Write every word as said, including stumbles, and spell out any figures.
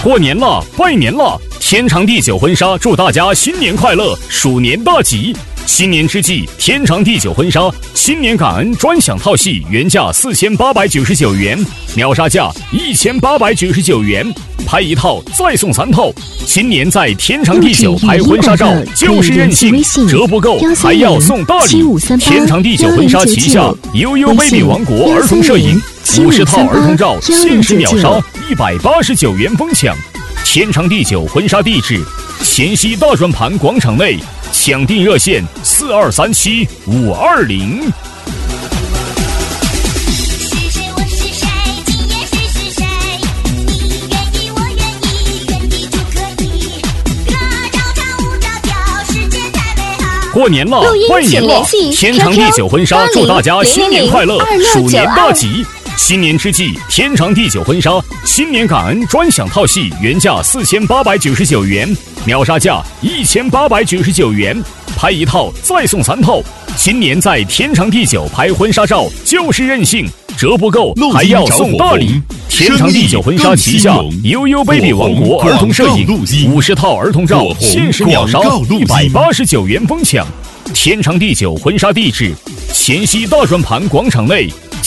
过年了，拜年了！天长地久婚纱祝大家新年快乐，鼠年大吉！新年之际，天长地久婚纱新年感恩专享套系原价四千八百九十九元，秒杀价一千八百九十九元，拍一套再送三套。今年在天长地久拍婚纱照就是任性，折不够还要送大礼。天长地久婚纱旗下悠悠 baby 王国儿童摄影，五十套儿童照限时秒杀一百八十九元疯抢。天长地久婚纱地址：黔西大转盘广场内，抢订热线四二三七五二零。过年了，拜年了！天长地久婚纱祝大家新年快乐，鼠年大吉！新年之际，天长地久婚纱新年感恩专享套系原价四千八百九十九元，秒杀价一千八百九十九元，拍一套再送三套。今年在天长地久拍婚纱照就是任性，折不够还要送大礼。天长地久婚纱旗下悠悠 baby 王国儿童摄影，五十套儿童照限时秒杀一百八十九元疯抢。天长地久婚纱地址：黔西大转盘广场内，